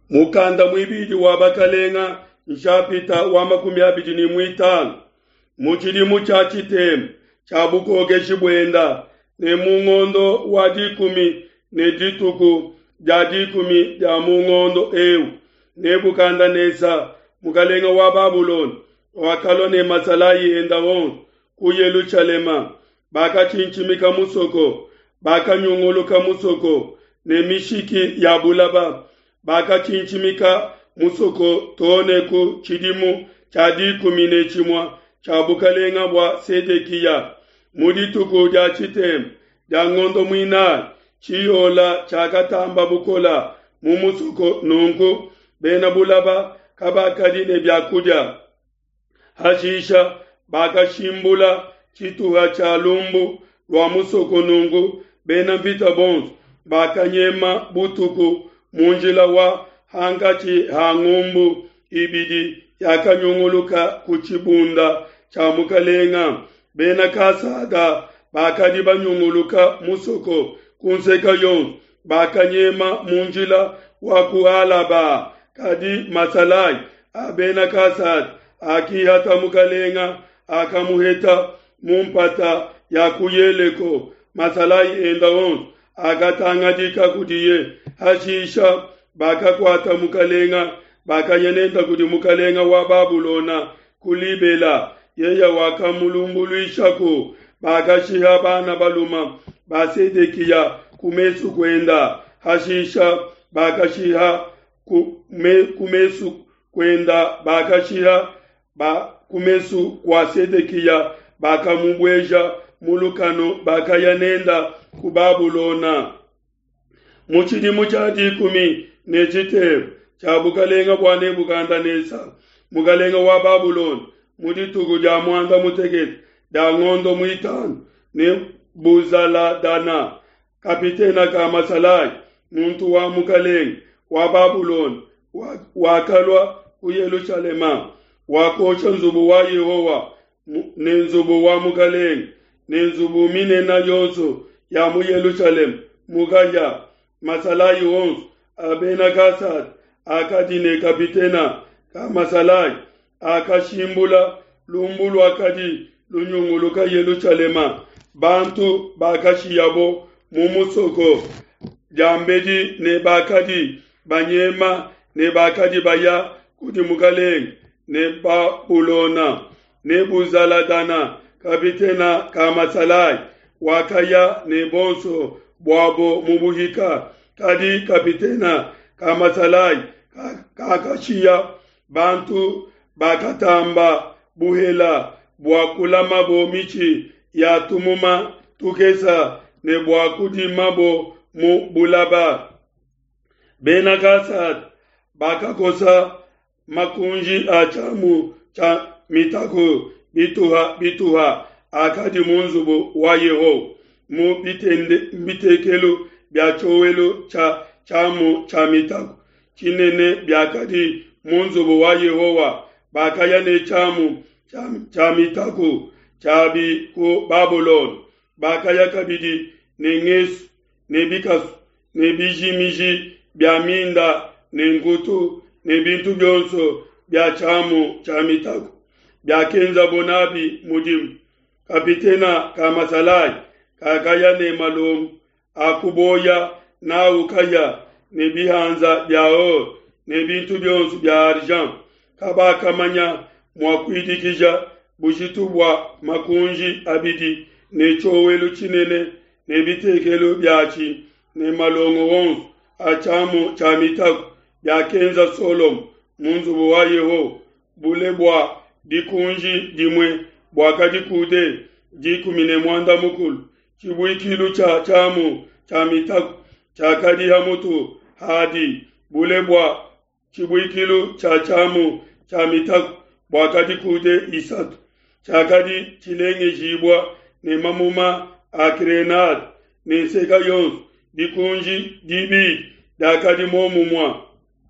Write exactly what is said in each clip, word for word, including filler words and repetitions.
mukanda mwibidi wa bakalenga nshapita wa makumi abidi ni mwitano muchilimu cha chitemu cha bukoge shibwenda ne mungondo wa dikumi ne dituku ja dikumi ja mungondo ewu ne bukanda nesa mukalenga wa Babuloni wakalo ne masalayi enda won ku Yerusalema baka chinchimika musoko baka nyunguluka musoko ne mishiki ya bulaba baka chinchimika musoko tone ku chidimu cha dikumi ne chimwa cha bukalenga bwa Sedekiya mudituku ja chitem ja ngondo mwina chiyola cha katamba bukola mumusuko nungu bena bulaba kabakadi ne byakuja hashisha baka shimbula chituha cha lumbu lwa musoko nungu bena mpita bonzo baka nyema butuku munjila wa hangachi hangumbu ibidi yakanyunguluka kuchibunda cha mukalenga bena kasaga bakadi banyunguluka musoko kunseka yon bakanyema munjila wa kualaba kadi masalai abena kasad aki hata mukalenga akamuheta mumpata ya kuyeleko masalai endawon agatangadika kudiye hashisha bakakwata mukalenga bakayenenda kudi mukalenga wa Babulona kulibela yeya wakamulumbulishako bakashiha bana baluma basedekiya kumesu kwenda hashisha bakashiha kume, kumesu kwenda bakashiha ba kumesu kwa Sedekiya bakamubweja mulukano bakayanenda ku Babulona muchidi muchadi kumi nechite cha bukalenga bwane buganda nesa mukalenga wa Babuloni muditugu ja mwanda mutegete da ngondo mwitano ne buzala dana kapitena ka masalai muntu wa mukalenga wa Babuloni wakalwa ku Yerusalema wakocha nzubu wa Yehova ne nzubu wa mukalenga ne nzubu minena yonso ya mu Yerusalem mugaya masalai wonso abena kasad akadine kapitena ka masalai akashimbula lumbulu akadi lunyunguluka Yerusalema bantu bakashiyabo mumusoko jambedi ne bakadi banyema ne bakadi baya kuti mukalenga ne Babulona ne buzaladana kapitena kamasalai wakaya ne bonso bwabo mubuhika kadi kapitena kamasalai kakashiya bantu bakatamba buhela bwakulama bo michi ya tumuma tukesa ne bwakudima bo mu bulaba bena kasad bakakosa makunji achamu cha mitako bituha bituha akadi munzubo wa Yeho mu bitende bitekelo byachowelo cha chamu cha mitako chinene byakadi munzubo wa Yehova bakaya ne chamu cha, cha mitako chabi ku Babuloni bakaya kabidi ne ngesu ne bikasu ne bijimiji byaminda ne ngutu ne bintu byonso bya chamu cha mitako byakenza bonabi mudimu kapitena kamasalai kakaya ne malom akuboya na ukaya ne bihanza byao ne bintu byonso bya argent kabaka manya mwakwidikija bushitubwa makunji abidi ne chowelu chinene ne bitekelo byachi ne malongo wonso achamu cha mitako byakenza solom munzubu wa Yeho bulebwa dikunji dimwe bwakadi kude dikumine mwanda mukulu chibuikilu cha chamu cha mitako cha kadi hamutu hadi bulebwa chibuikilu cha chamu cha mitako bwakadi kude isatu cha kadi chilenge jibwa ne mamuma akrenad ne seka yonsu dikunji dibi dakadi momumwa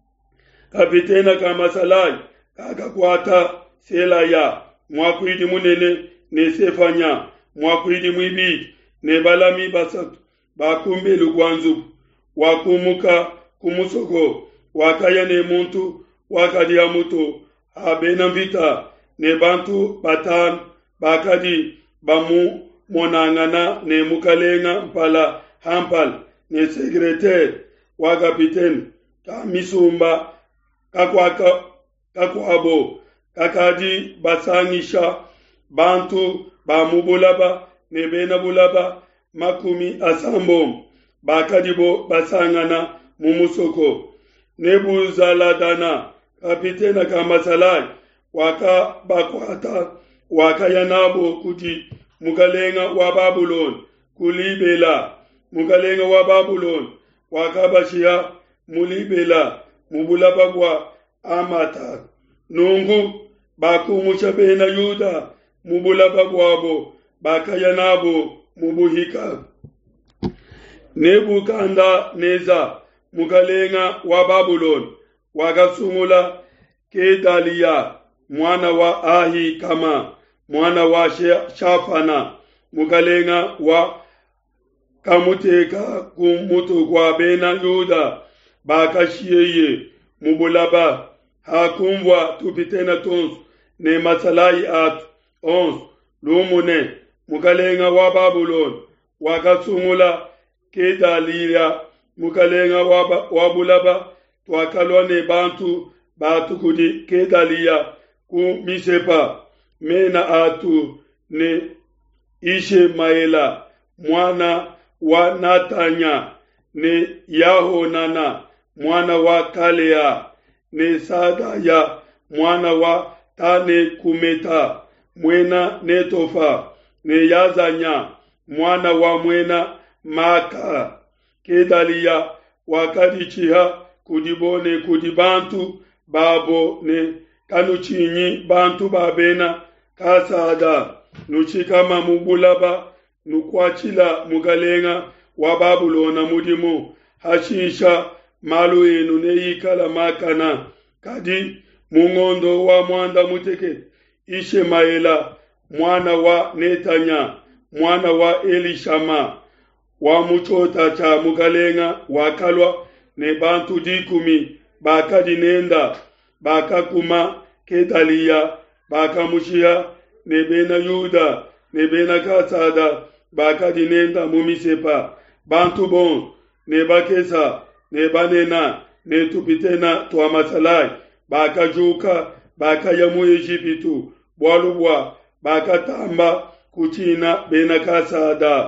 kapitena kamasalai kakakwata selaya mwakwidi munene ne sefanya mwakwidi mwibidi ne balami basatu bakumbelu kwanzu wakumuka kumusoko wakaya ne muntu wakadi ya mutu abena vita ne bantu batan bakadi bamu monangana ne mukalenga mpala hampal ne sekretari wa kapiteni ka misumba kakwaka kakwabo kakadi basangisha bantu bamubulaba ne bena bulaba makumi asambo bakadibo basangana mumusoko nebuzaladana kapitena kamasalai waka bakwata waka yanabo kuti mukalenga wa Babylon kulibela mukalenga wa Babylon waka bashia mulibela mubulaba kwa amata nungu bakumusha bena Yuda mubulaba kwabo bakayanabo mubuhika Nebukanda neza mukalenga wa Babylon wakasungula Kedalia mwana wa Ahi kama mwana wa Shafana mukalenga wa kamuteka kumutu kwa bena Yuda bakashiyeye mubulaba hakumwa tupitena tons ne masalai at ons lumune mukalenga wa Babylon wakasungula Kedalia mukalenga wa bulaba twakalwane bantu batukudi Kedalia ku misepa mena atu ne Ishemaela mwana wa Natanya ne Yahonana mwana wa Kalea ne Sadaya mwana wa Tane kumeta mwena Netofa ne Yazanya mwana wa mwena Maka Kedalia wakadichiha kudibone kudibantu babo ne kanuchinyi bantu babena kasada nuchikama mubulaba nukwachila mugalenga wa Babylona mudimu hashisha malu enu neyikala makana kadi mungondo wa mwanda muteke Ishemaela mwana wa Netanya mwana wa Elishama wa muchota cha mugalenga wakalwa ne bantu dikumi bakadi nenda bakakuma Kedalia bakamushia ne bena Yuda ne bena kasada bakadi nenda mumisepa bantu bon ne bakesa ne banena ne tupitena twa masalai bakajuka bakayamu Ejipitu bwalubwa bakatamba kuchina bena kasada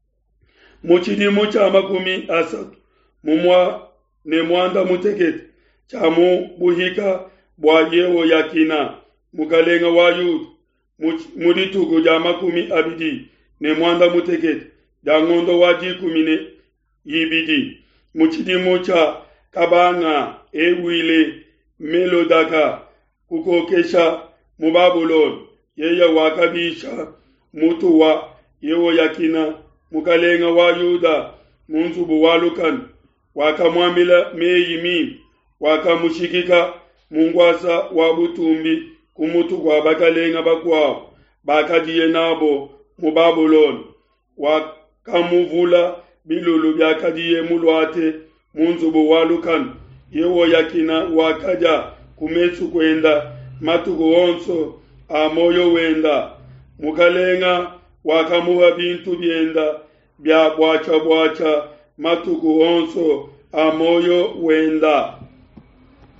muchidimo cha makumi asatu mumwa ne mwanda mutekete chamu buhika bwa yewo yakina mukalenga wa Yuda muritugo ja makumi abidi ne mwanda mutekete dangondo wa jikumi ne yibidi muchidimo cha kabanga ewile melodaka kukokesha mu Babylon yeye wakabisha mutu wa yewo yakina mukalenga wa Yuda munzubu walukan wakamwamila meyimi wakamushikika mungwasa wa butumbi kumutu kwa bakalenga bakwao bakadiye nabo mu Babylon wakamuvula bilulu byakadiye mulwate munzubu walukan yewo yakina wakaja kumetsu kwenda matugo onso amoyo wenda mukalenga wakamuha bintu byenda bya bwacha bwacha matuku onso amoyo wenda